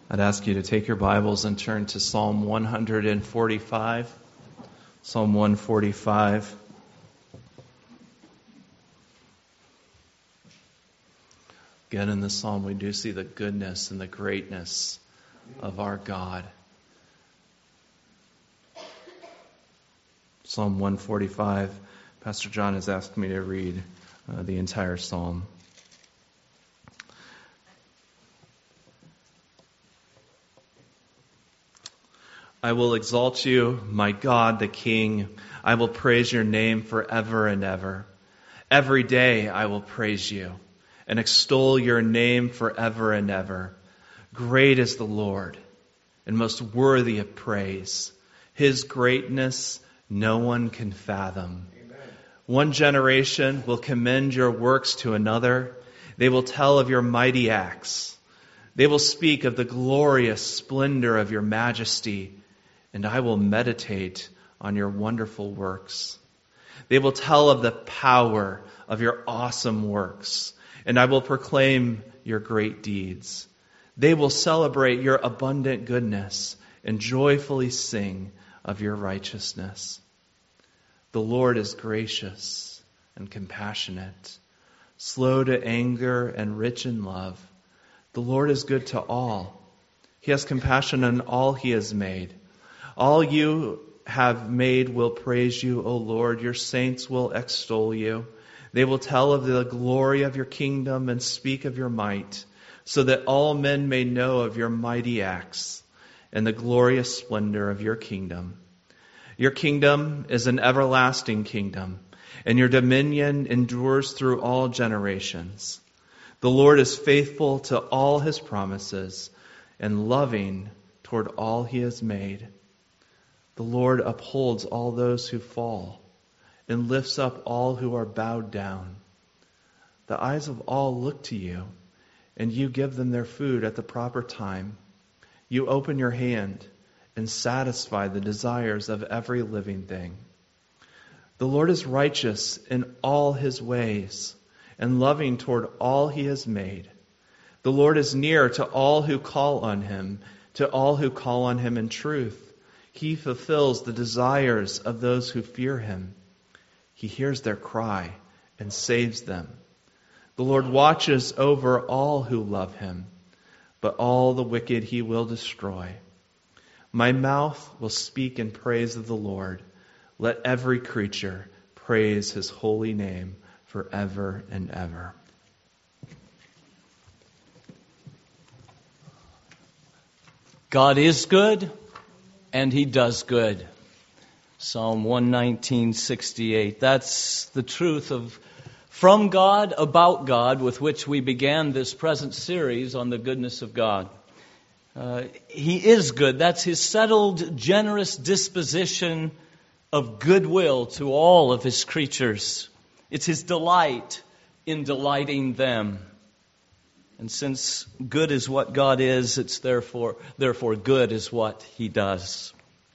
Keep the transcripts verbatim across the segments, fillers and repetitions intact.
I'd ask you to take your Bibles and turn to Psalm one forty-five. Psalm one forty-five. Again, in this psalm, we do see the goodness and the greatness of our God. Psalm one forty-five. Pastor John has asked me to read uh, the entire psalm. I will exalt you, my God, the King. I will praise your name forever and ever. Every day I will praise you and extol your name forever and ever. Great is the Lord and most worthy of praise. His greatness no one can fathom. Amen. One generation will commend your works to another. They will tell of your mighty acts. They will speak of the glorious splendor of your majesty, and I will meditate on your wonderful works. They will tell of the power of your awesome works, and I will proclaim your great deeds. They will celebrate your abundant goodness and joyfully sing of your righteousness. The Lord is gracious and compassionate, slow to anger and rich in love. The Lord is good to all. He has compassion on all he has made. All you have made will praise you, O Lord. Your saints will extol you. They will tell of the glory of your kingdom and speak of your might, so that all men may know of your mighty acts and the glorious splendor of your kingdom. Your kingdom is an everlasting kingdom, and your dominion endures through all generations. The Lord is faithful to all his promises and loving toward all he has made. The Lord upholds all those who fall and lifts up all who are bowed down. The eyes of all look to you, and you give them their food at the proper time. You open your hand and satisfy the desires of every living thing. The Lord is righteous in all his ways and loving toward all he has made. The Lord is near to all who call on him, to all who call on him in truth. He fulfills the desires of those who fear him. He hears their cry and saves them. The Lord watches over all who love him, but all the wicked he will destroy. My mouth will speak in praise of the Lord. Let every creature praise his holy name forever and ever. God is good, and he does good. Psalm one nineteen, sixty-eight. That's the truth of from God, about God, with which we began this present series on the goodness of God. Uh, he is good. That's his settled, generous disposition of goodwill to all of his creatures. It's his delight in delighting them. And since good is what God is, it's therefore, therefore good is what he does.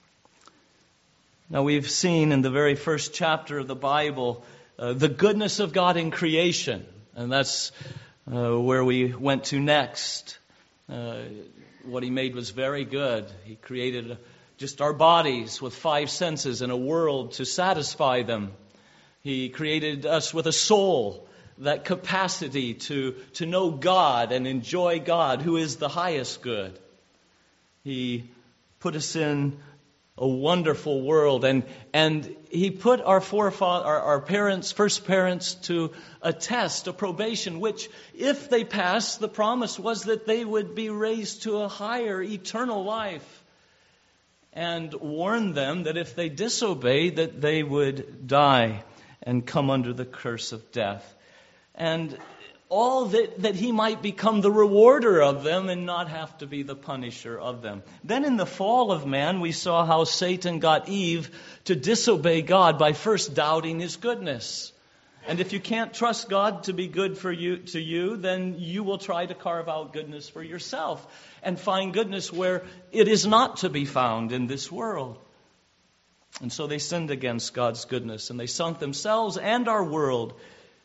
Now we've seen in the very first chapter of the Bible uh, the goodness of God in creation. And that's uh, where we went to next. Uh, what he made was very good. He created just our bodies with five senses and a world to satisfy them. He created us with a soul, that capacity to, to know God and enjoy God, who is the highest good. He put us in a wonderful world, and and he put our forefathers, our, our parents, first parents, to a test, a probation, which, if they passed, the promise was that they would be raised to a higher eternal life, and warned them that if they disobeyed, that they would die and come under the curse of death. And all that, that he might become the rewarder of them and not have to be the punisher of them. Then in the fall of man, we saw how Satan got Eve to disobey God by first doubting his goodness. And if you can't trust God to be good for you, to you, then you will try to carve out goodness for yourself and find goodness where it is not to be found in this world. And so they sinned against God's goodness, and they sunk themselves and our world,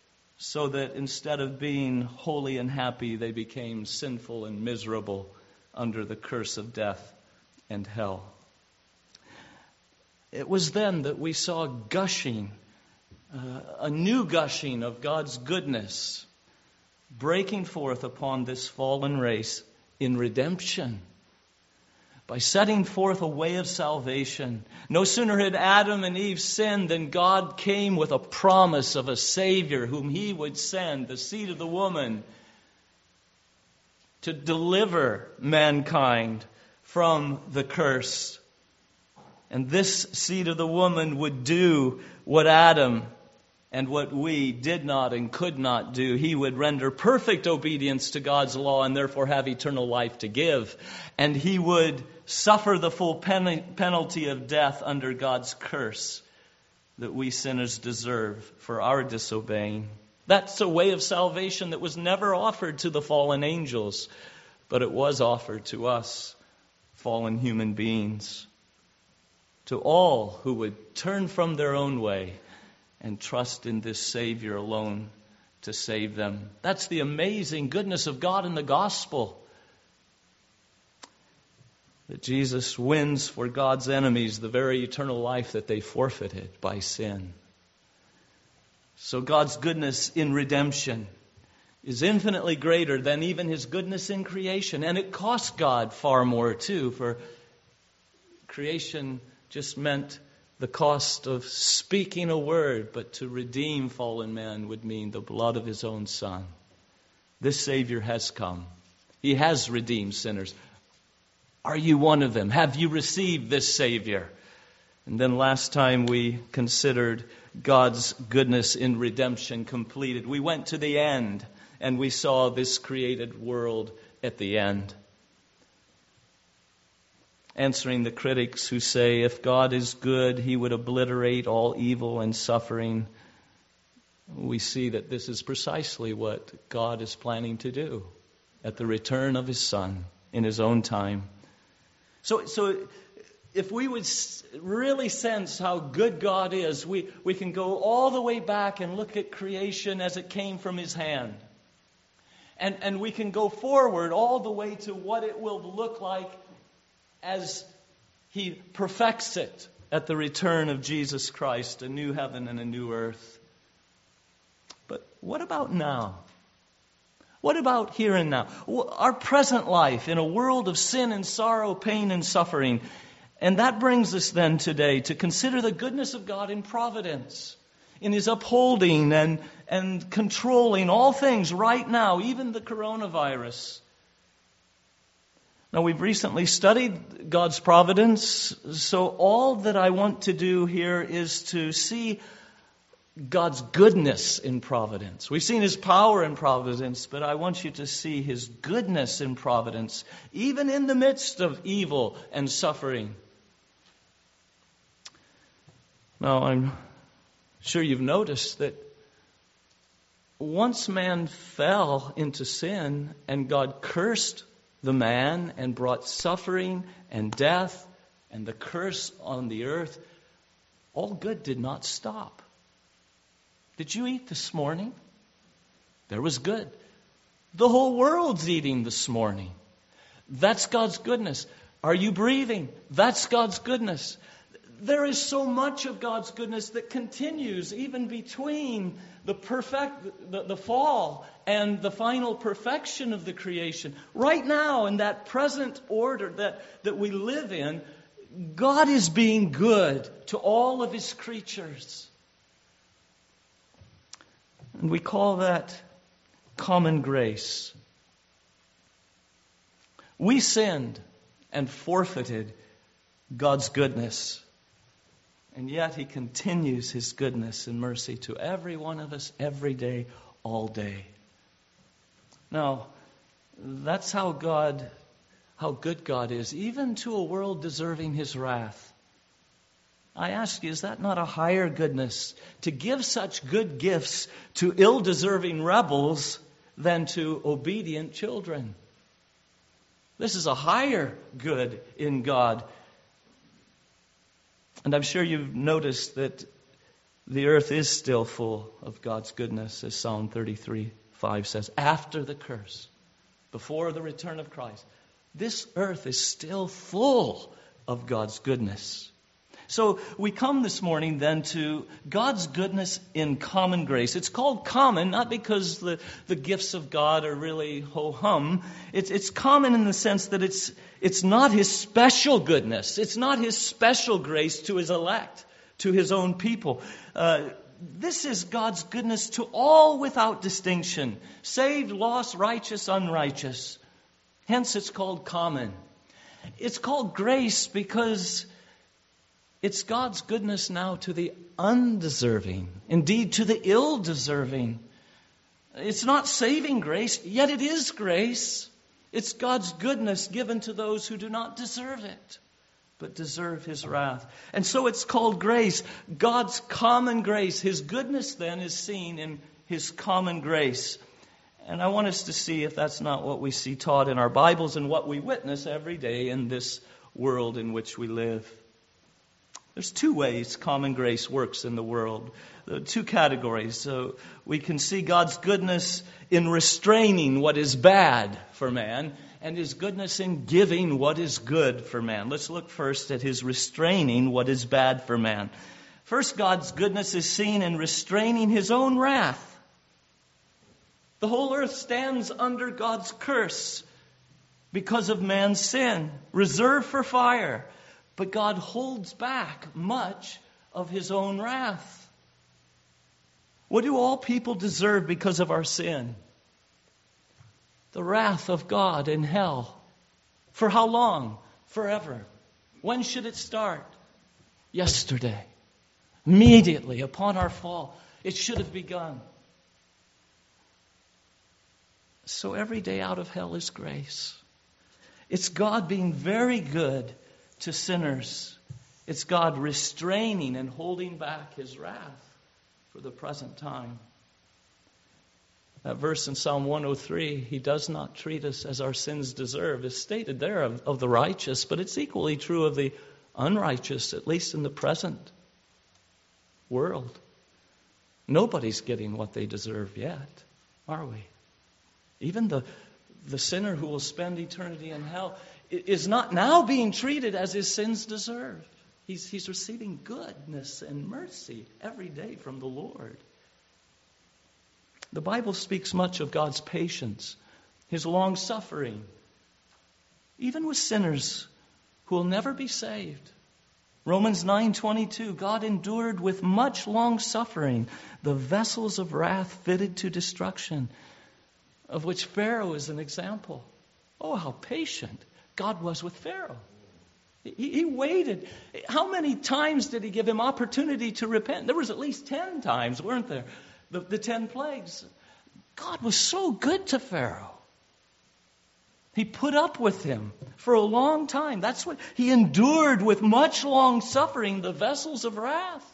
so that instead of being holy and happy, they became sinful and miserable under the curse of death and hell. It was then that we saw gushing, uh, a new gushing of God's goodness breaking forth upon this fallen race in redemption, by setting forth a way of salvation. No sooner had Adam and Eve sinned than God came with a promise of a Savior whom He would send, the seed of the woman, to deliver mankind from the curse. And this seed of the woman would do what Adam and what we did not and could not do. He would render perfect obedience to God's law and therefore have eternal life to give. And He would suffer the full pen- penalty of death under God's curse that we sinners deserve for our disobeying. That's a way of salvation that was never offered to the fallen angels, but it was offered to us, fallen human beings, to all who would turn from their own way and trust in this Savior alone to save them. That's the amazing goodness of God in the gospel. That Jesus wins for God's enemies the very eternal life that they forfeited by sin. So God's goodness in redemption is infinitely greater than even His goodness in creation. And it cost God far more too, for creation just meant the cost of speaking a word, but to redeem fallen man would mean the blood of His own Son. This Savior has come. He has redeemed sinners. Are you one of them? Have you received this Savior? And then last time we considered God's goodness in redemption completed. We went to the end and we saw this created world at the end. Answering the critics who say if God is good, He would obliterate all evil and suffering. We see that this is precisely what God is planning to do at the return of His Son in His own time. So, so if we would really sense how good God is, we, we can go all the way back and look at creation as it came from His hand. And, and we can go forward all the way to what it will look like as He perfects it at the return of Jesus Christ, a new heaven and a new earth. But what about now? What about here and now? Our present life in a world of sin and sorrow, pain and suffering. And that brings us then today to consider the goodness of God in providence, in His upholding and, and controlling all things right now, even the coronavirus. Now, we've recently studied God's providence, so all that I want to do here is to see God's goodness in providence. We've seen His power in providence, but I want you to see His goodness in providence, even in the midst of evil and suffering. Now, I'm sure you've noticed that once man fell into sin and God cursed the man and brought suffering and death and the curse on the earth, all good did not stop. Did you eat this morning? There was good. The whole world's eating this morning. That's God's goodness. Are you breathing? That's God's goodness. There is so much of God's goodness that continues even between the perfect, the, the fall and the final perfection of the creation. Right now, in that present order that, that we live in, God is being good to all of His creatures. And we call that common grace. We sinned and forfeited God's goodness. And yet He continues His goodness and mercy to every one of us every day, all day. Now, that's how God, how good God is, even to a world deserving His wrath. I ask you, is that not a higher goodness to give such good gifts to ill-deserving rebels than to obedient children? This is a higher good in God. And I'm sure you've noticed that the earth is still full of God's goodness, as Psalm thirty-three five says. After the curse, before the return of Christ, This earth is still full of God's goodness. So we come this morning then to God's goodness in common grace. It's called common, not because the, the gifts of God are really ho-hum. It's, it's common in the sense that it's, it's not His special goodness. It's not His special grace to His elect, to His own people. Uh, this is God's goodness to all without distinction. Saved, lost, righteous, unrighteous. Hence it's called common. It's called grace because it's God's goodness now to the undeserving, indeed to the ill-deserving. It's not saving grace, yet it is grace. It's God's goodness given to those who do not deserve it, but deserve His wrath. And so it's called grace, God's common grace. His goodness then is seen in His common grace. And I want us to see if that's not what we see taught in our Bibles and what we witness every day in this world in which we live. There's two ways common grace works in the world. There are two categories. So we can see God's goodness in restraining what is bad for man, and His goodness in giving what is good for man. Let's look first at His restraining what is bad for man. First, God's goodness is seen in restraining His own wrath. The whole earth stands under God's curse because of man's sin, reserved for fire. But God holds back much of His own wrath. What do all people deserve because of our sin? The wrath of God in hell. For how long? Forever. When should it start? Yesterday. Immediately upon our fall. It should have begun. So every day out of hell is grace. It's God being very good to sinners. It's God restraining and holding back His wrath for the present time. That verse in Psalm one oh three, He does not treat us as our sins deserve, is stated there of, of the righteous, but it's equally true of the unrighteous, at least in the present world. Nobody's getting what they deserve yet, are we? Even the, the sinner who will spend eternity in hell is not now being treated as his sins deserve. He's, he's receiving goodness and mercy every day from the Lord. The Bible speaks much of God's patience, His long suffering, even with sinners who will never be saved. Romans nine twenty-two, God endured with much long suffering the vessels of wrath fitted to destruction, of which Pharaoh is an example. Oh, how patient God was with Pharaoh. He, he waited. How many times did He give him opportunity to repent? There was at least ten times, weren't there? The, the ten plagues. God was so good to Pharaoh. He put up with him for a long time. That's what He endured with much long suffering, the vessels of wrath.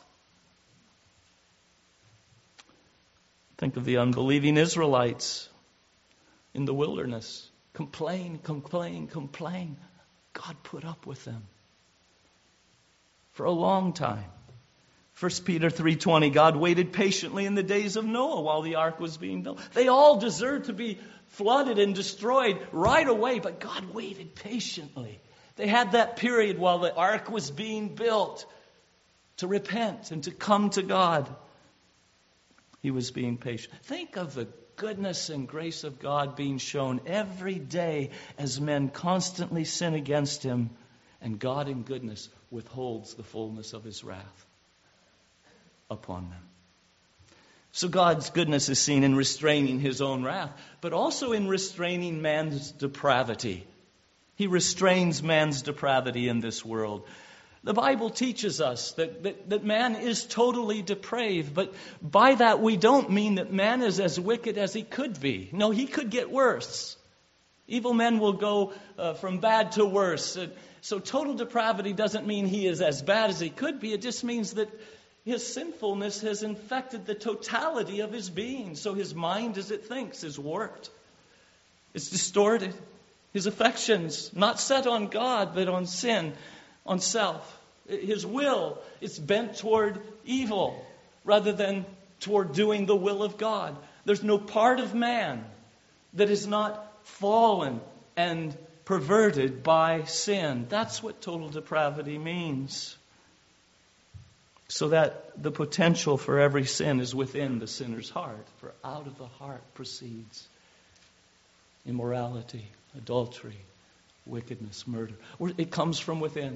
Think of the unbelieving Israelites in the wilderness. Complain, complain, complain. God put up with them for a long time. First Peter three twenty, God waited patiently in the days of Noah while the ark was being built. They all deserved to be flooded and destroyed right away, but God waited patiently. They had that period while the ark was being built to repent and to come to God. He was being patient. Think of the goodness and grace of God being shown every day as men constantly sin against Him, and God in goodness withholds the fullness of His wrath upon them. So God's goodness is seen in restraining His own wrath, but also in restraining man's depravity. He restrains man's depravity in this world. The Bible teaches us that, that, that man is totally depraved, but by that we don't mean that man is as wicked as he could be. No, he could get worse. Evil men will go uh, from bad to worse. Uh, so total depravity doesn't mean he is as bad as he could be. It just means that his sinfulness has infected the totality of his being. So his mind, as it thinks, is warped. It's distorted. His affections, not set on God, but on sin, on self. His will is bent toward evil rather than toward doing the will of God. There's no part of man that is not fallen and perverted by sin. That's what total depravity means. So that the potential for every sin is within the sinner's heart. For out of the heart proceeds immorality, adultery, wickedness, murder. It comes from within.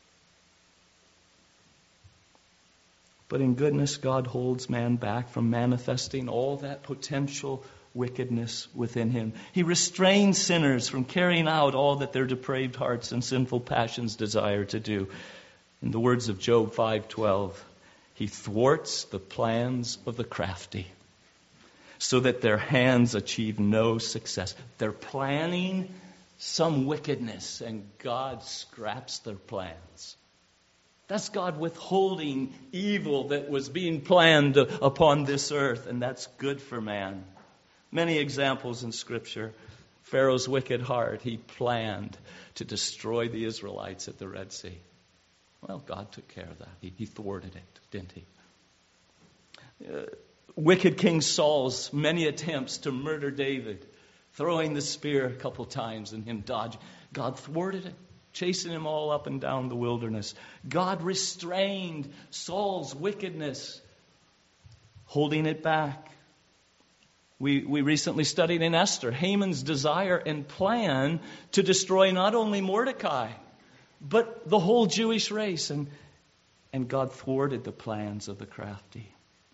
But in goodness, God holds man back from manifesting all that potential wickedness within him. He restrains sinners from carrying out all that their depraved hearts and sinful passions desire to do. In the words of Job five twelve, he thwarts the plans of the crafty so that their hands achieve no success. They're planning some wickedness and God scraps their plans. That's God withholding evil that was being planned upon this earth, and that's good for man. Many examples in Scripture. Pharaoh's wicked heart, he planned to destroy the Israelites at the Red Sea. Well, God took care of that. He, he thwarted it, didn't he? Uh, wicked King Saul's many attempts to murder David, throwing the spear a couple times and him dodging. God thwarted it, chasing him all up and down the wilderness. God restrained Saul's wickedness, holding it back. We, we recently studied in Esther Haman's desire and plan to destroy not only Mordecai, but the whole Jewish race. And, and God thwarted the plans of the crafty.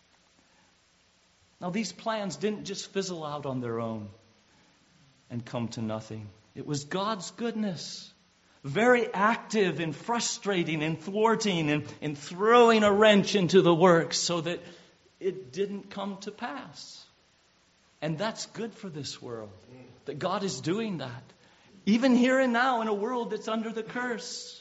Now, these plans didn't just fizzle out on their own and come to nothing. It was God's goodness, very active in frustrating and thwarting and, and throwing a wrench into the works so that it didn't come to pass. And that's good for this world, that God is doing that. Even here and now in a world that's under the curse.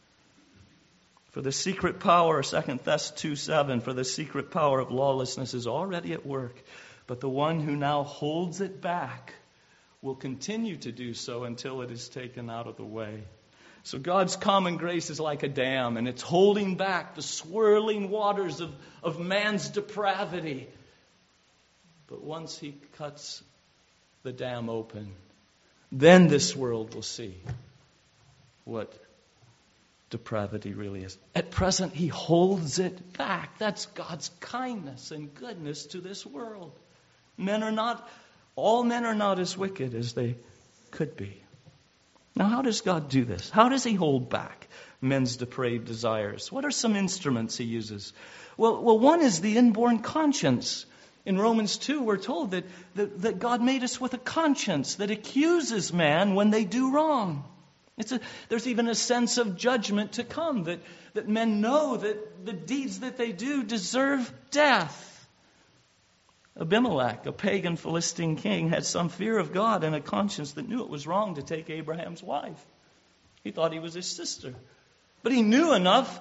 For the secret power, Second Thess two seven, for the secret power of lawlessness is already at work. But the one who now holds it back will continue to do so until it is taken out of the way. So God's common grace is like a dam, and it's holding back the swirling waters of, of man's depravity. But once he cuts the dam open, then this world will see what depravity really is. At present, he holds it back. That's God's kindness and goodness to this world. Men are not, all men are not as wicked as they could be. Now, how does God do this? How does he hold back men's depraved desires? What are some instruments he uses? Well, well, one is the inborn conscience. In Romans two, we're told that, that, that God made us with a conscience that accuses man when they do wrong. It's a, there's even a sense of judgment to come, that, that men know that the deeds that they do deserve death. Abimelech, a pagan Philistine king, had some fear of God and a conscience that knew it was wrong to take Abraham's wife. He thought he was his sister. But he knew enough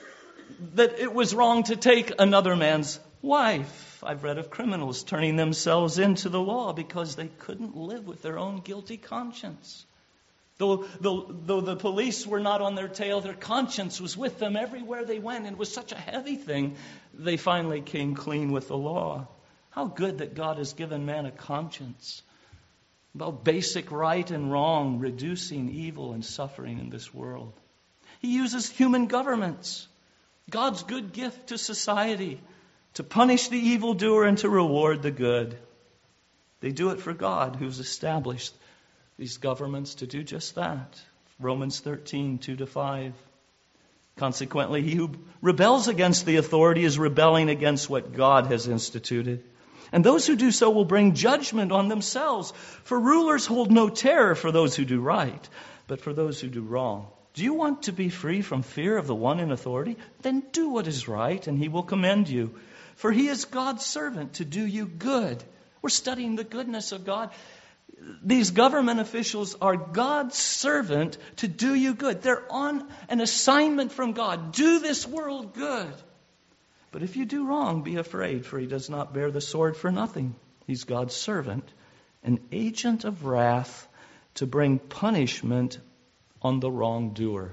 that it was wrong to take another man's wife. I've read of criminals turning themselves into the law because they couldn't live with their own guilty conscience. Though, though, though the police were not on their tail, their conscience was with them everywhere they went. And it was such a heavy thing, they finally came clean with the law. How good that God has given man a conscience about basic right and wrong, reducing evil and suffering in this world. He uses human governments, God's good gift to society, to punish the evildoer and to reward the good. They do it for God, who's established these governments to do just that. Romans thirteen, two to five. Consequently, he who rebels against the authority is rebelling against what God has instituted. And those who do so will bring judgment on themselves. For rulers hold no terror for those who do right, but for those who do wrong. Do you want to be free from fear of the one in authority? Then do what is right, and he will commend you. For he is God's servant to do you good. We're studying the goodness of God. These government officials are God's servant to do you good. They're on an assignment from God. Do this world good. But if you do wrong, be afraid, for he does not bear the sword for nothing. He's God's servant, an agent of wrath to bring punishment on the wrongdoer.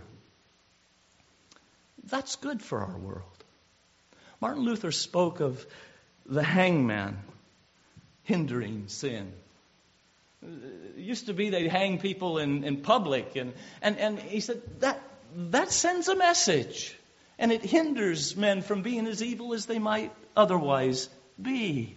That's good for our world. Martin Luther spoke of the hangman hindering sin. It used to be they'd hang people in, in public. And, and, and he said, that, that sends a message. And it hinders men from being as evil as they might otherwise be.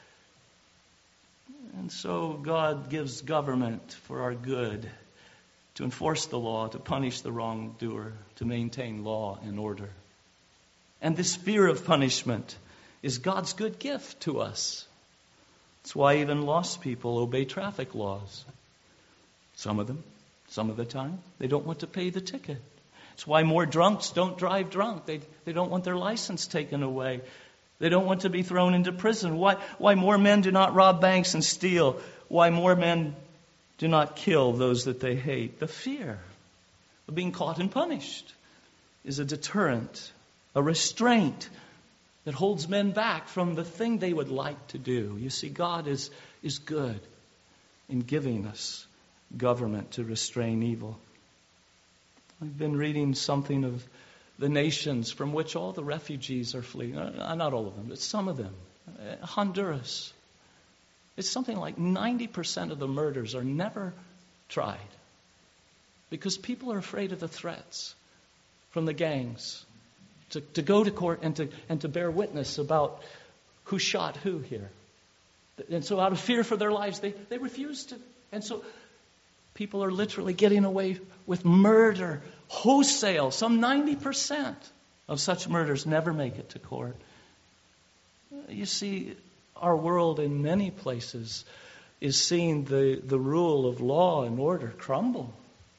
And so God gives government for our good, to enforce the law, to punish the wrongdoer, to maintain law and order. And this fear of punishment is God's good gift to us. That's why even lost people obey traffic laws. Some of them, some of the time, they don't want to pay the ticket. It's why more drunks don't drive drunk. They, they don't want their license taken away. They don't want to be thrown into prison. Why, why more men do not rob banks and steal. Why more men do not kill those that they hate. The fear of being caught and punished is a deterrent, a restraint that holds men back from the thing they would like to do. You see, God is, is good in giving us government to restrain evil. I've been reading something of the nations from which all the refugees are fleeing. Not all of them, but some of them. Honduras. It's something like ninety percent of the murders are never tried because people are afraid of the threats from the gangs to, to go to court and to, and to bear witness about who shot who here. And so out of fear for their lives, they, they refuse to. And so people are literally getting away with murder wholesale. Some ninety percent of such murders never make it to court. You see, our world in many places is seeing the, the rule of law and order crumble.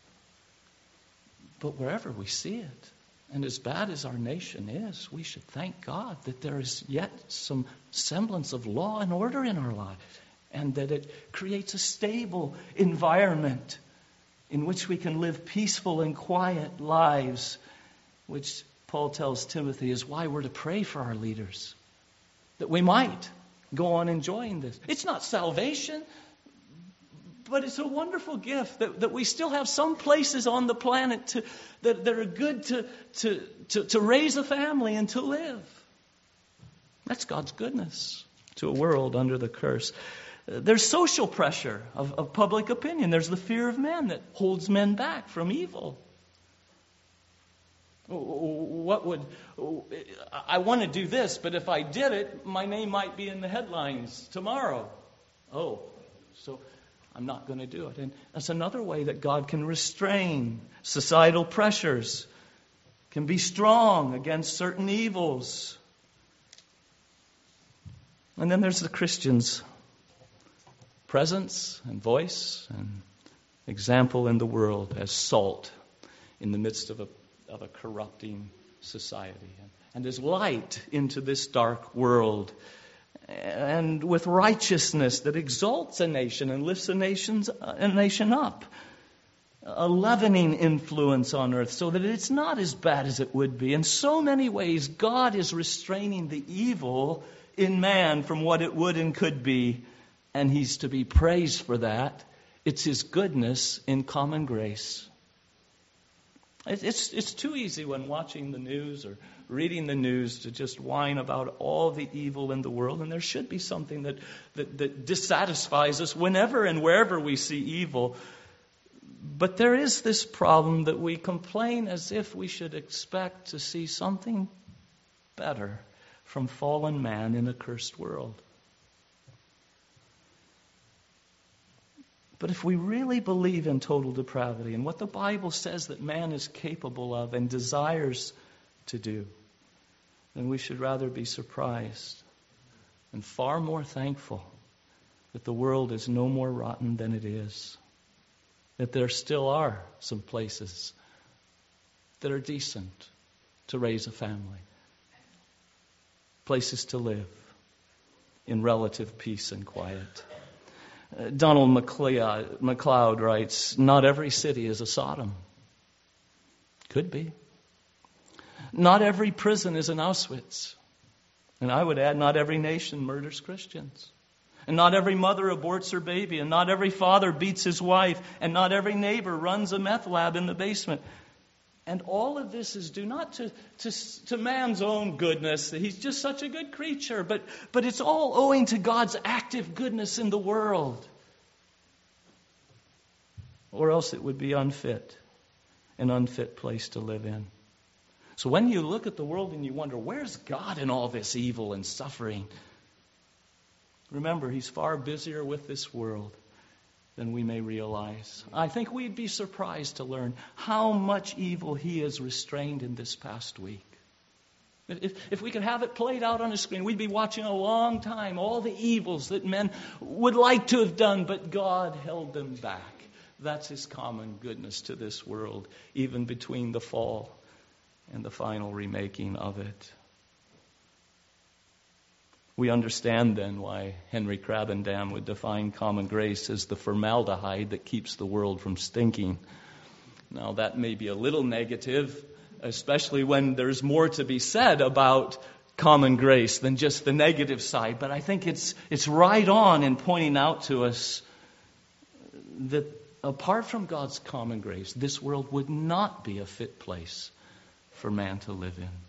But wherever we see it, and as bad as our nation is, we should thank God that there is yet some semblance of law and order in our life, and that it creates a stable environment in which we can live peaceful and quiet lives, which Paul tells Timothy is why we're to pray for our leaders, that we might go on enjoying this. It's not salvation, but it's a wonderful gift that, that we still have some places on the planet to, that, that are good to, to, to, to raise a family and to live. That's God's goodness to a world under the curse. There's social pressure of, of public opinion. There's the fear of men that holds men back from evil. What would I want to do this, but if I did it, my name might be in the headlines tomorrow. Oh, so I'm not going to do it. And that's another way that God can restrain societal pressures, can be strong against certain evils. And then there's the Christian's presence and voice and example in the world as salt in the midst of a of a corrupting society, and, and as light into this dark world, and with righteousness that exalts a nation and lifts a nation's a nation up, a leavening influence on earth so that it's not as bad as it would be. In so many ways, God is restraining the evil in man from what it would and could be, and He's to be praised for that. It's His goodness in common grace. It's it's too easy when watching the news or reading the news to just whine about all the evil in the world. And there should be something that, that, that dissatisfies us whenever and wherever we see evil. But there is this problem that we complain as if we should expect to see something better from fallen man in a cursed world. But if we really believe in total depravity and what the Bible says that man is capable of and desires to do, then we should rather be surprised and far more thankful that the world is no more rotten than it is. That there still are some places that are decent to raise a family. Places to live in relative peace and quiet. Uh, Donald MacLeod, MacLeod writes, not every city is a Sodom. Could be. Not every prison is an Auschwitz. And I would add, not every nation murders Christians. And not every mother aborts her baby. And not every father beats his wife. And not every neighbor runs a meth lab in the basement. And all of this is due not to, to, to man's own goodness. He's just such a good creature. But, but it's all owing to God's active goodness in the world. or else it would be unfit, an unfit place to live in. So when you look at the world and you wonder, where's God in all this evil and suffering? Remember, He's far busier with this world than we may realize. I think we'd be surprised to learn how much evil He has restrained in this past week. If, if we could have it played out on a screen, we'd be watching a long time all the evils that men would like to have done, but God held them back. That's His common goodness to this world, even between the fall and the final remaking of it. We understand then why Henry Krabbendam would define common grace as the formaldehyde that keeps the world from stinking. Now that may be a little negative, especially when there's more to be said about common grace than just the negative side. But I think it's it's right on in pointing out to us that apart from God's common grace, this world would not be a fit place for man to live in.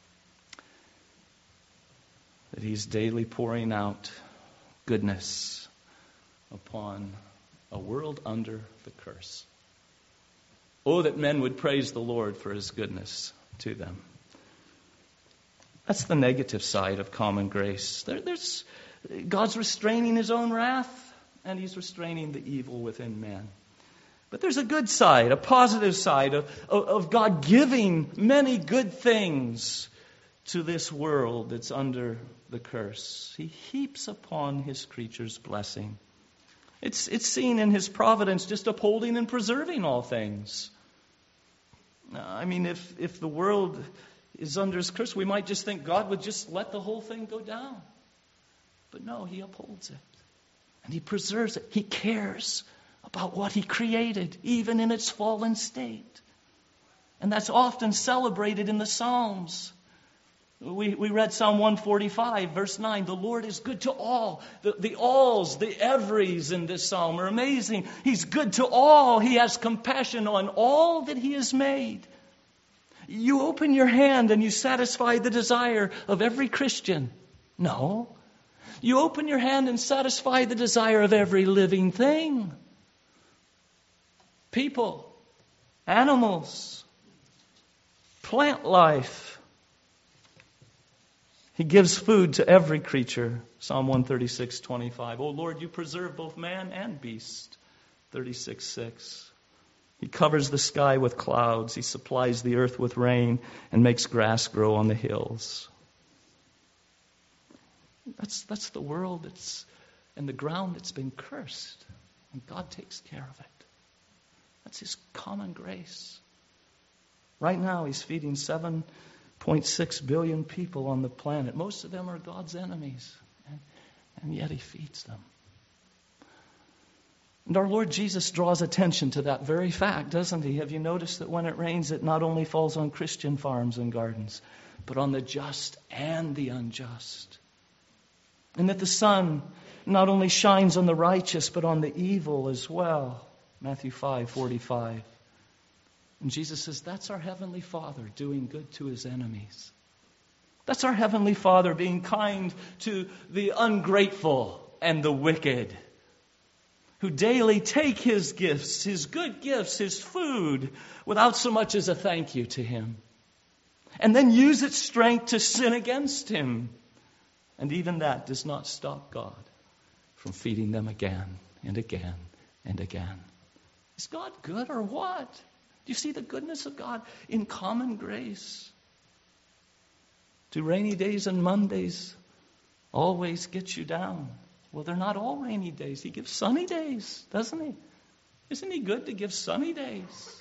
That He's daily pouring out goodness upon a world under the curse. Oh, that men would praise the Lord for His goodness to them. That's the negative side of common grace. There, there's God's restraining His own wrath, and He's restraining the evil within man. But there's a good side, a positive side of, of, of God giving many good things to this world that's under the curse. He heaps upon His creatures blessing. It's, it's seen in His providence just upholding and preserving all things. I mean, if, if the world is under His curse, we might just think God would just let the whole thing go down. But no, He upholds it. And He preserves it. He cares about what He created, even in its fallen state. And that's often celebrated in the Psalms. We, we read Psalm one forty-five, verse nine. The Lord is good to all. The, the alls, the everys in this psalm are amazing. He's good to all. He has compassion on all that He has made. You open your hand and you satisfy the desire of every Christian. No. You open your hand and satisfy the desire of every living thing. People, animals, plant life. He gives food to every creature. Psalm one thirty-six, twenty-five. O Lord, You preserve both man and beast. thirty-six, six. He covers the sky with clouds. He supplies the earth with rain and makes grass grow on the hills. That's, that's the world that's, and the ground that's been cursed. And God takes care of it. That's His common grace. Right now, He's feeding seven point six billion people on the planet. Most of them are God's enemies. And, and yet He feeds them. And our Lord Jesus draws attention to that very fact, doesn't He? Have you noticed that when it rains, it not only falls on Christian farms and gardens, but on the just and the unjust? And that the sun not only shines on the righteous, but on the evil as well. Matthew five forty-five. And Jesus says, that's our Heavenly Father doing good to His enemies. That's our Heavenly Father being kind to the ungrateful and the wicked, who daily take His gifts, His good gifts, His food, without so much as a thank you to Him. And then use its strength to sin against Him. And even that does not stop God from feeding them again and again and again. Is God good or what? Do you see the goodness of God in common grace? Do rainy days and Mondays always get you down? Well, they're not all rainy days. He gives sunny days, doesn't He? Isn't He good to give sunny days?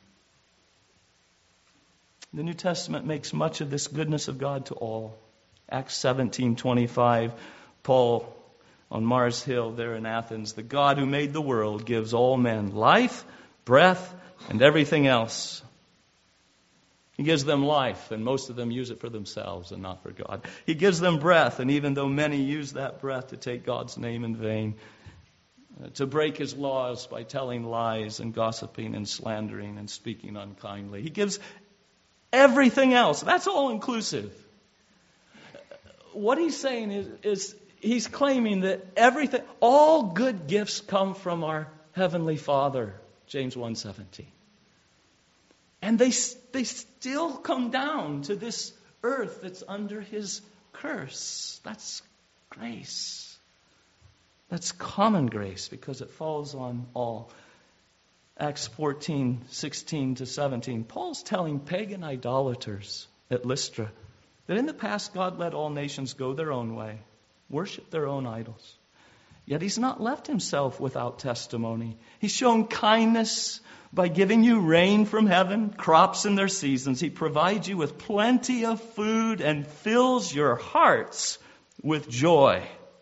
The New Testament makes much of this goodness of God to all. Acts seventeen twenty-five, Paul on Mars Hill there in Athens, the God who made the world gives all men life, breath, and everything else. He gives them life, and most of them use it for themselves and not for God. He gives them breath, and even though many use that breath to take God's name in vain, uh, to break His laws by telling lies and gossiping and slandering and speaking unkindly. He gives everything else. That's all inclusive. What He's saying is, is He's claiming that everything, all good gifts come from our Heavenly Father. James one seventeen. And they, they still come down to this earth that's under his curse. That's grace. That's common grace because it falls on all. Acts fourteen, sixteen to seventeen. Paul's telling pagan idolaters at Lystra that in the past God let all nations go their own way, worship their own idols. Yet he's not left himself without testimony. He's shown kindness by giving you rain from heaven, crops in their seasons. He provides you with plenty of food and fills your hearts with joy.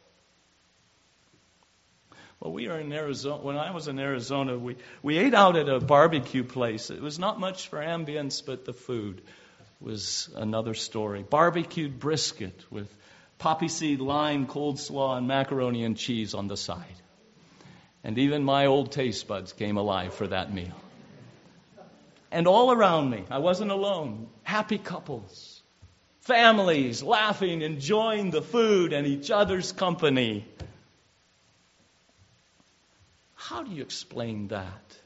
Well, we are in Arizona. When I was in Arizona, we, we ate out at a barbecue place. It was not much for ambience, but the food was another story. Barbecued brisket with poppy seed, lime, coleslaw, and macaroni and cheese on the side. And even my old taste buds came alive for that meal. And all around me, I wasn't alone, happy couples, families laughing, enjoying the food and each other's company. How do you explain that?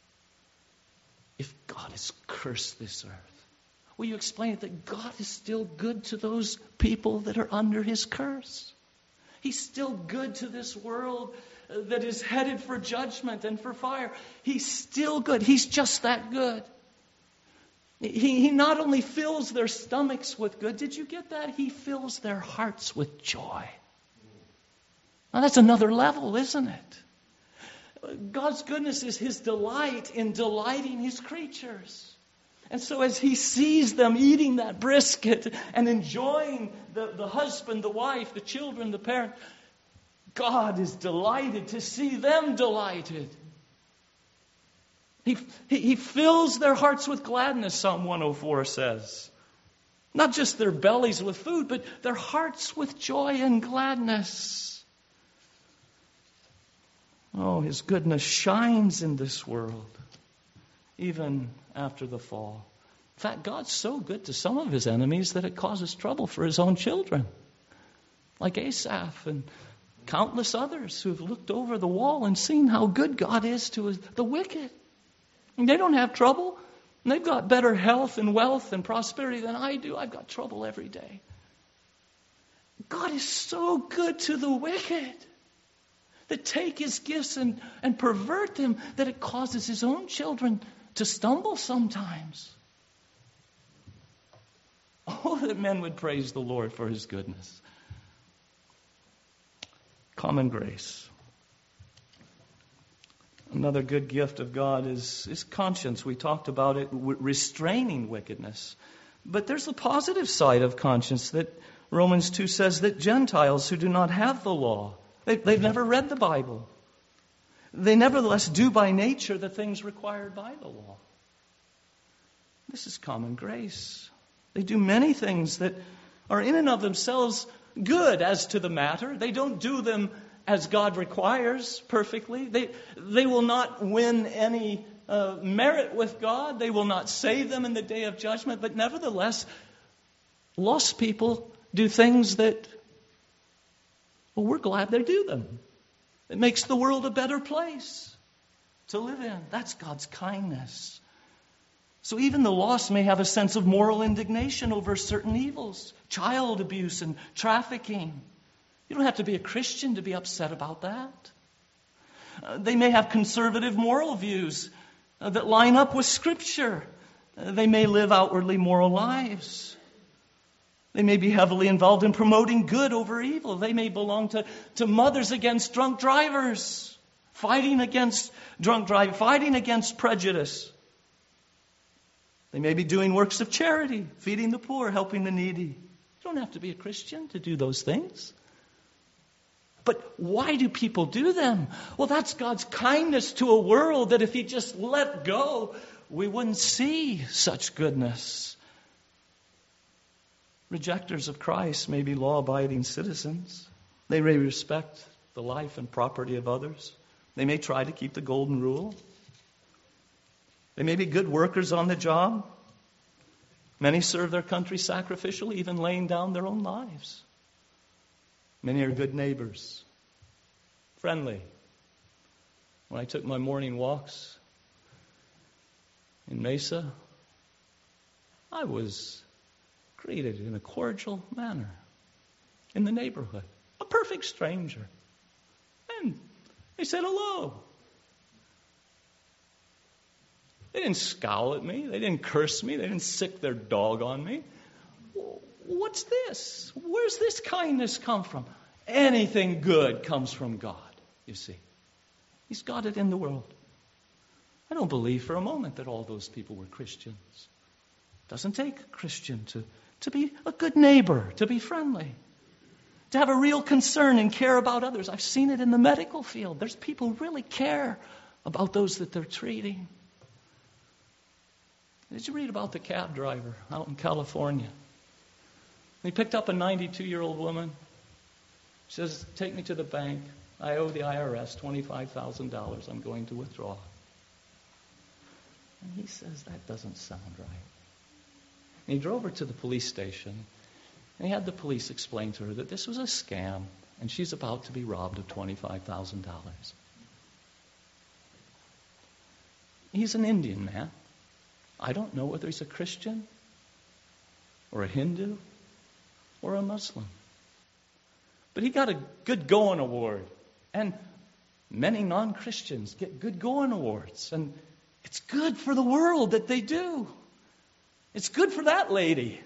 If God has cursed this earth, will you explain it that God is still good to those people that are under his curse? He's still good to this world that is headed for judgment and for fire. He's still good. He's just that good. He, he not only fills their stomachs with good, did you get that? He fills their hearts with joy. Now that's another level, isn't it? God's goodness is his delight in delighting his creatures. And so as he sees them eating that brisket and enjoying the, the husband, the wife, the children, the parent, God is delighted to see them delighted. He, he, he fills their hearts with gladness, Psalm one oh four says. Not just their bellies with food, but their hearts with joy and gladness. Oh, his goodness shines in this world, even after the fall. In fact, God's so good to some of his enemies that it causes trouble for his own children, like Asaph and countless others who've looked over the wall and seen how good God is to the wicked. And they don't have trouble. And they've got better health and wealth and prosperity than I do. I've got trouble every day. God is so good to the wicked that take his gifts and, and pervert them, that it causes his own children to stumble sometimes. Oh, that men would praise the Lord for his goodness. Common grace. Another good gift of God is, is conscience. We talked about it, restraining wickedness. But there's the positive side of conscience that Romans two says that Gentiles who do not have the law, they, they've never read the Bible, they nevertheless do by nature the things required by the law. This is common grace. They do many things that are in and of themselves good as to the matter. They don't do them as God requires perfectly. They, they will not win any uh, merit with God. They will not save them in the day of judgment. But nevertheless, lost people do things that, well, we're glad they do them. It makes the world a better place to live in. That's God's kindness. So even the lost may have a sense of moral indignation over certain evils, child abuse and trafficking. You don't have to be a Christian to be upset about that. Uh, they may have conservative moral views uh, that line up with Scripture. Uh, they may live outwardly moral lives. They may be heavily involved in promoting good over evil. They may belong to, to Mothers Against Drunk Drivers, fighting against drunk driving, fighting against prejudice. They may be doing works of charity, feeding the poor, helping the needy. You don't have to be a Christian to do those things. But why do people do them? Well, that's God's kindness to a world that if he just let go, we wouldn't see such goodness. Rejectors of Christ may be law-abiding citizens. They may respect the life and property of others. They may try to keep the golden rule. They may be good workers on the job. Many serve their country sacrificially, even laying down their own lives. Many are good neighbors, friendly. When I took my morning walks in Mesa, I was greeted in a cordial manner in the neighborhood. A perfect stranger. And they said hello. They didn't scowl at me. They didn't curse me. They didn't sick their dog on me. What's this? Where's this kindness come from? Anything good comes from God, you see. He's got it in the world. I don't believe for a moment that all those people were Christians. It doesn't take a Christian to, to be a good neighbor, to be friendly, to have a real concern and care about others. I've seen it in the medical field. There's people who really care about those that they're treating. Did you read about the cab driver out in California? He picked up a ninety-two-year-old woman. She says, take me to the bank. I owe the I R S twenty-five thousand dollars. I'm going to withdraw. And he says, that doesn't sound right. And he drove her to the police station. And he had the police explain to her that this was a scam and she's about to be robbed of twenty-five thousand dollars. He's an Indian man. I don't know whether he's a Christian or a Hindu or a Muslim. But he got a Good Going Award. And many non-Christians get Good Going Awards. And it's good for the world that they do. It's good for that lady.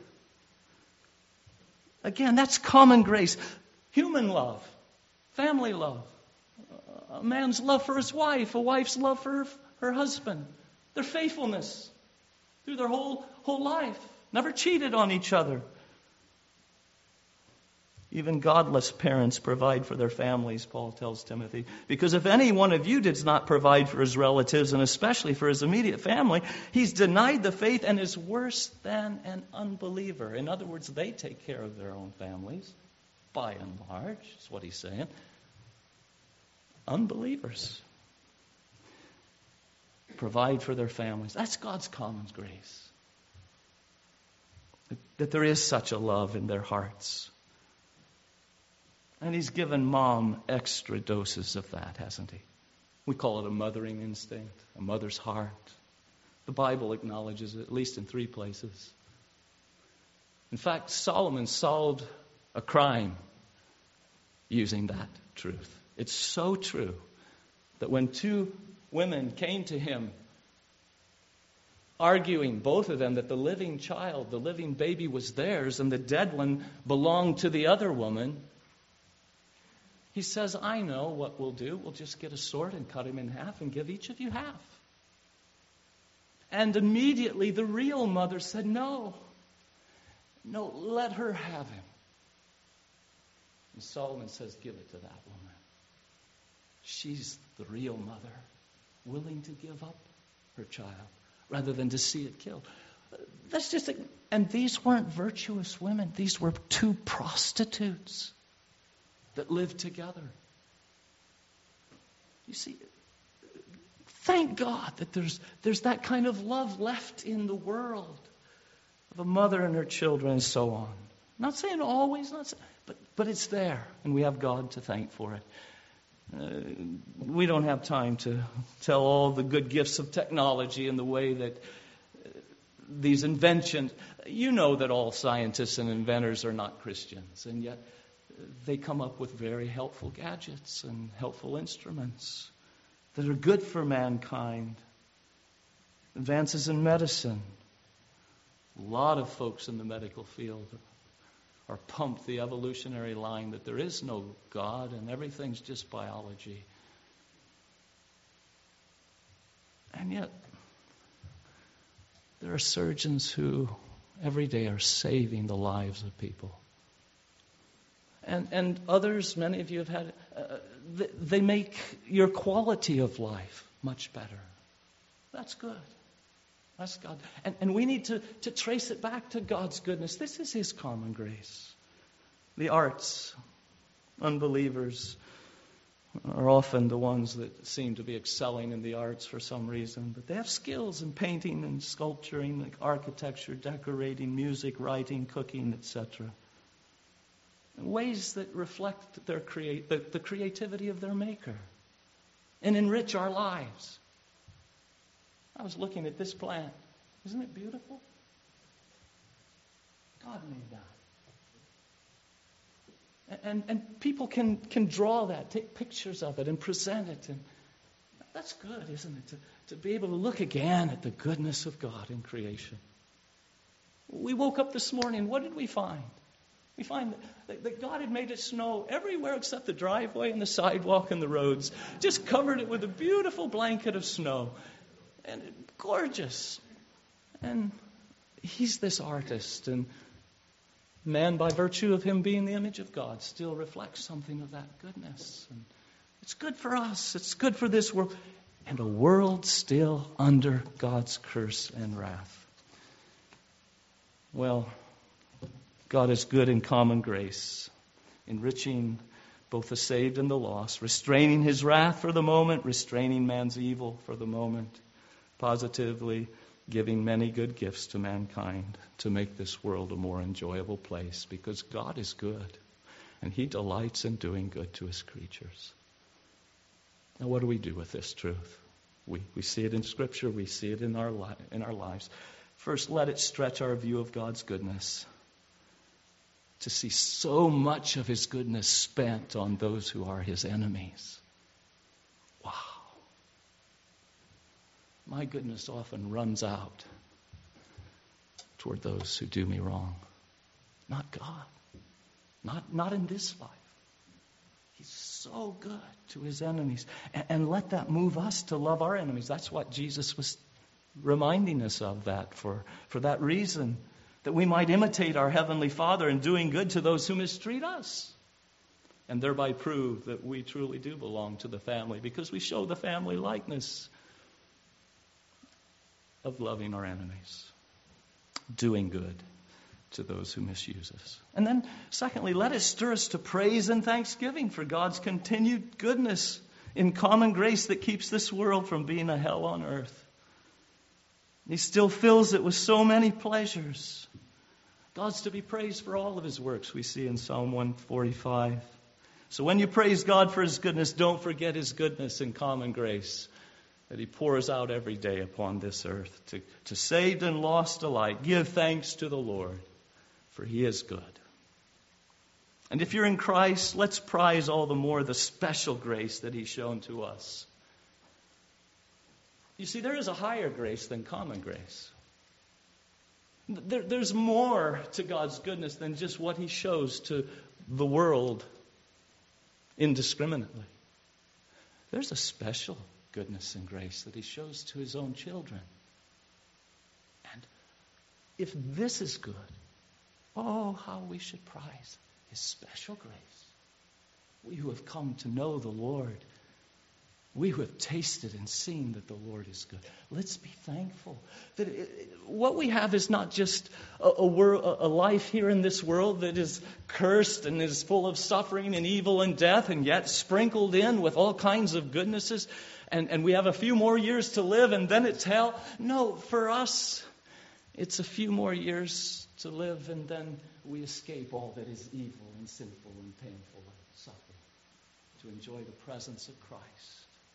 Again, that's common grace. Human love. Family love. A man's love for his wife. A wife's love for her, her husband. Their faithfulness through their whole, whole life. Never cheated on each other. Even godless parents provide for their families, Paul tells Timothy. Because if any one of you does not provide for his relatives, and especially for his immediate family, he's denied the faith and is worse than an unbeliever. In other words, they take care of their own families, by and large, is what he's saying. Unbelievers provide for their families. That's God's common grace. That there is such a love in their hearts. And he's given mom extra doses of that, hasn't he? We call it a mothering instinct, a mother's heart. The Bible acknowledges it, at least in three places. In fact, Solomon solved a crime using that truth. It's so true that when two women came to him, arguing, both of them, that the living child, the living baby was theirs and the dead one belonged to the other woman, he says, I know what we'll do. We'll just get a sword and cut him in half and give each of you half. And immediately the real mother said, no, no, let her have him. And Solomon says, give it to that woman. She's the real mother, willing to give up her child rather than to see it killed. That's just, a, and these weren't virtuous women. These were two prostitutes that lived together. You see, thank God that there's there's that kind of love left in the world of a mother and her children and so on. Not saying always, not saying, but but it's there, and we have God to thank for it. Uh, we don't have time to tell all the good gifts of technology and the way that uh, these inventions. You know that all scientists and inventors are not Christians, and yet they come up with very helpful gadgets and helpful instruments that are good for mankind. Advances in medicine. A lot of folks in the medical field are pumped the evolutionary line that there is no God and everything's just biology. And yet, there are surgeons who every day are saving the lives of people. And and others, many of you have had, uh, they, they make your quality of life much better. That's good. That's God. And, and we need to, to trace it back to God's goodness. This is His common grace. The arts, unbelievers are often the ones that seem to be excelling in the arts for some reason. But they have skills in painting and sculpturing, like architecture, decorating, music, writing, cooking, et cetera. Ways that reflect their create the, the creativity of their Maker and enrich our lives. I was looking at this plant. Isn't it beautiful? God made that. And, and people can, can draw that, take pictures of it and present it. And that's good, isn't it? To, to be able to look again at the goodness of God in creation. We woke up this morning. What did we find? We find that, that God had made it snow everywhere except the driveway and the sidewalk and the roads. Just covered it with a beautiful blanket of snow. And gorgeous. And He's this artist. And man, by virtue of him being the image of God, still reflects something of that goodness. And it's good for us. It's good for this world. And a world still under God's curse and wrath. Well, God is good in common grace, enriching both the saved and the lost, restraining His wrath for the moment, restraining man's evil for the moment, positively giving many good gifts to mankind to make this world a more enjoyable place, because God is good and He delights in doing good to His creatures. Now, what do we do with this truth? We we see it in Scripture. We see it in our li- in our lives. First, let it stretch our view of God's goodness to see so much of His goodness spent on those who are His enemies. Wow. My goodness often runs out toward those who do me wrong. Not God. Not, not in this life. He's so good to His enemies. And, and let that move us to love our enemies. That's what Jesus was reminding us of, that for, for that reason. That we might imitate our Heavenly Father in doing good to those who mistreat us. And thereby prove that we truly do belong to the family, because we show the family likeness of loving our enemies, doing good to those who misuse us. And then, secondly, let it stir us to praise and thanksgiving for God's continued goodness in common grace that keeps this world from being a hell on earth. He still fills it with so many pleasures. God's to be praised for all of His works, we see in Psalm one forty-five. So when you praise God for His goodness, don't forget His goodness in common grace that He pours out every day upon this earth to, to saved and lost alike. Give thanks to the Lord, for He is good. And if you're in Christ, let's prize all the more the special grace that He's shown to us. You see, there is a higher grace than common grace. There, there's more to God's goodness than just what He shows to the world indiscriminately. There's a special goodness and grace that He shows to His own children. And if this is good, oh, how we should prize His special grace. We who have come to know the Lord, we who have tasted and seen that the Lord is good. Let's be thankful that it, what we have is not just a, a, world, a life here in this world that is cursed and is full of suffering and evil and death, and yet sprinkled in with all kinds of goodnesses. And, and we have a few more years to live, and then it's hell. No, for us, it's a few more years to live, and then we escape all that is evil and sinful and painful and suffering to enjoy the presence of Christ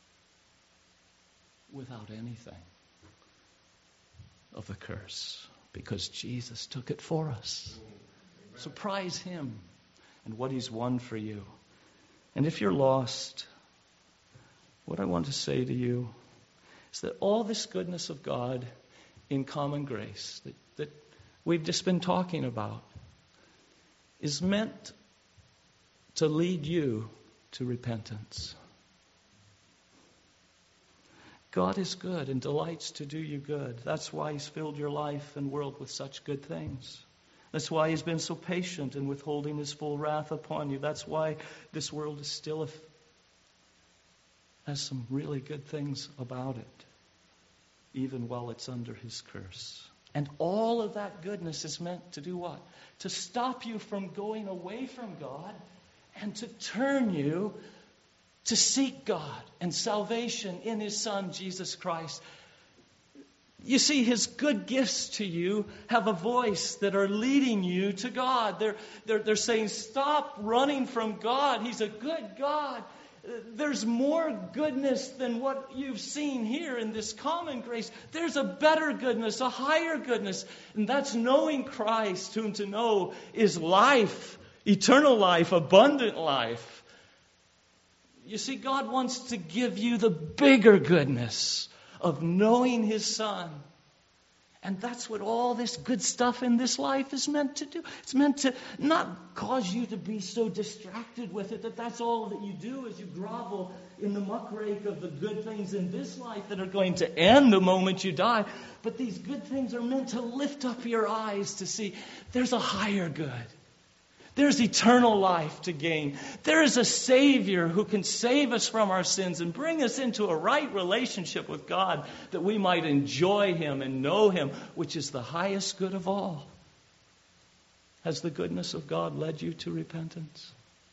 without anything of the curse, because Jesus took it for us. So prize Him and what He's won for you. And if you're lost, what I want to say to you is that all this goodness of God in common grace that, that we've just been talking about is meant to lead you to repentance. God is good and delights to do you good. That's why He's filled your life and world with such good things. That's why He's been so patient in withholding His full wrath upon you. That's why this world is still a, has some really good things about it, even while it's under His curse. And all of that goodness is meant to do what? To stop you from going away from God and to turn you to seek God and salvation in His Son, Jesus Christ. You see, His good gifts to you have a voice that are leading you to God. They're, they're, they're saying, stop running from God. He's a good God. There's more goodness than what you've seen here in this common grace. There's a better goodness, a higher goodness. And that's knowing Christ, whom to know is life, eternal life, abundant life. You see, God wants to give you the bigger goodness of knowing His Son. And that's what all this good stuff in this life is meant to do. It's meant to not cause you to be so distracted with it that that's all that you do as you grovel in the muckrake of the good things in this life that are going to end the moment you die. But these good things are meant to lift up your eyes to see there's a higher good. There's eternal life to gain. There is a Savior who can save us from our sins and bring us into a right relationship with God that we might enjoy Him and know Him, which is the highest good of all. Has the goodness of God led you to repentance?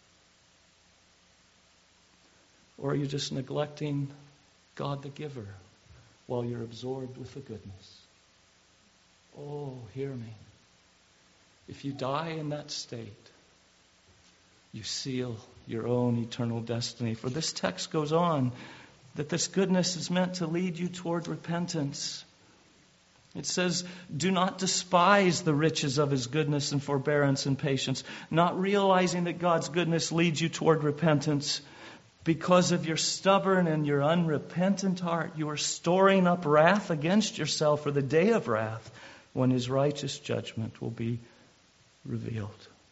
Or are you just neglecting God the giver while you're absorbed with the goodness? Oh, hear me. If you die in that state, you seal your own eternal destiny. For this text goes on that this goodness is meant to lead you toward repentance. It says, do not despise the riches of His goodness and forbearance and patience, not realizing that God's goodness leads you toward repentance. Because of your stubborn and your unrepentant heart, you are storing up wrath against yourself for the day of wrath, when His righteous judgment will be revealed.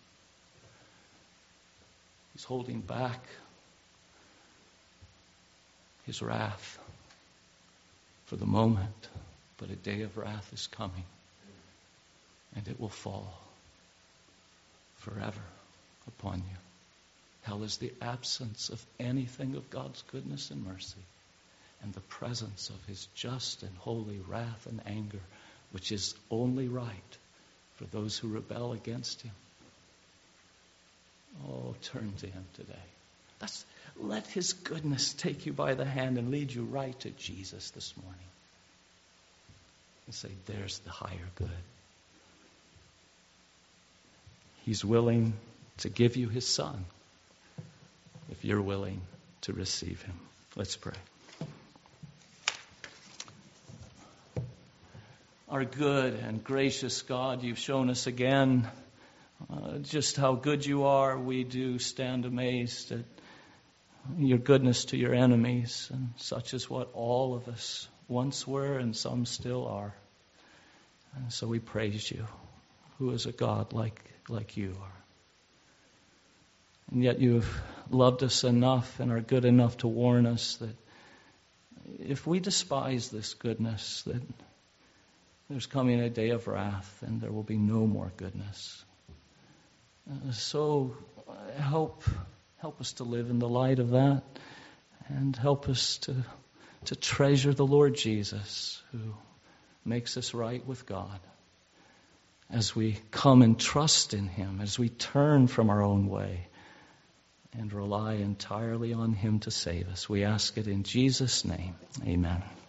He's holding back His wrath for the moment, but a day of wrath is coming, and it will fall forever upon you. Hell is the absence of anything of God's goodness and mercy, and the presence of His just and holy wrath and anger, which is only right for those who rebel against Him. Oh, turn to Him today. That's, let His goodness take you by the hand and lead you right to Jesus this morning. And say, there's the higher good. He's willing to give you His Son if you're willing to receive Him. Let's pray. Our good and gracious God, You've shown us again uh, just how good You are. We do stand amazed at Your goodness to Your enemies, and such is what all of us once were and some still are. And so we praise You, who is a God like, like You are. And yet You've loved us enough and are good enough to warn us that if we despise this goodness, that there's coming a day of wrath and there will be no more goodness. Uh, so help help us to live in the light of that, and help us to to treasure the Lord Jesus, who makes us right with God, as we come and trust in Him, as we turn from our own way and rely entirely on Him to save us. We ask it in Jesus' name. Amen.